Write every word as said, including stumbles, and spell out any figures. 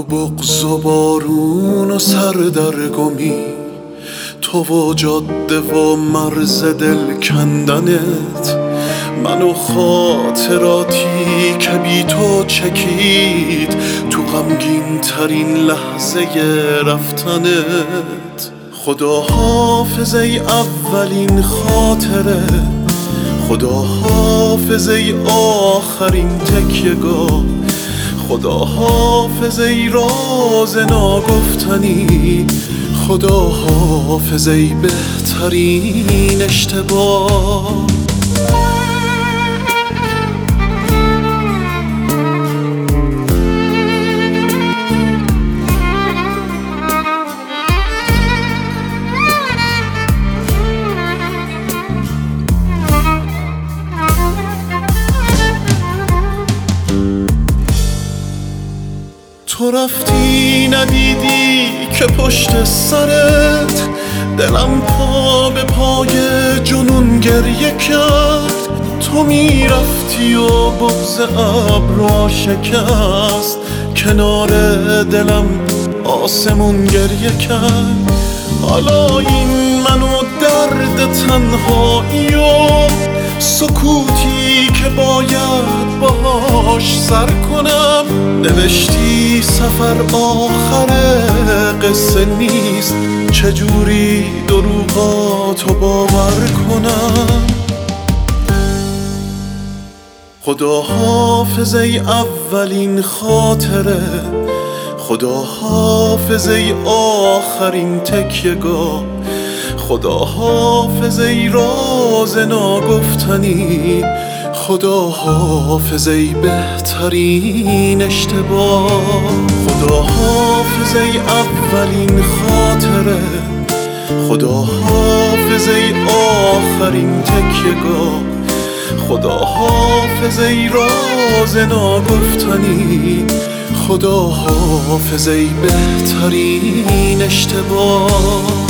بغض و بارون و سردرگمی، تو و جاده و مرز دل کندنت، من و خاطراتی که بی تو چکید تو غمگین ترین لحظه رفتنت. خدا حافظ ای اولین خاطره، خدا حافظ ای آخرین تکیه‌گاه، خدا حافظ ای راز ناگفتنی، خدا حافظ ای بهترین اشتباه. تو رفتی ندیدی که پشت سرت دلم پا به پای جنون گریه کرد. تو میرفتی و بغض ابرا شکست، کنار دلم آسمون گریه کرد. حالا این من و درد تنهایی و سکوتی که باید باهاش سر کنم. نوشتی سفر آخر قصه نیست، چجوری دروغاتو باور کنم. خدا حافظ ای اولین خاطره، خدا حافظ ای آخرین تکیه‌گاه، خدا حافظ ای راز ناگفتنی، خدا حافظ ای بهترین اشتباه. خدا حافظ ای اولین خاطره، خدا حافظ ای آخرین تکیه‌گاه، خدا حافظ ای راز ناگفتنی، خدا حافظ ای بهترین اشتباه.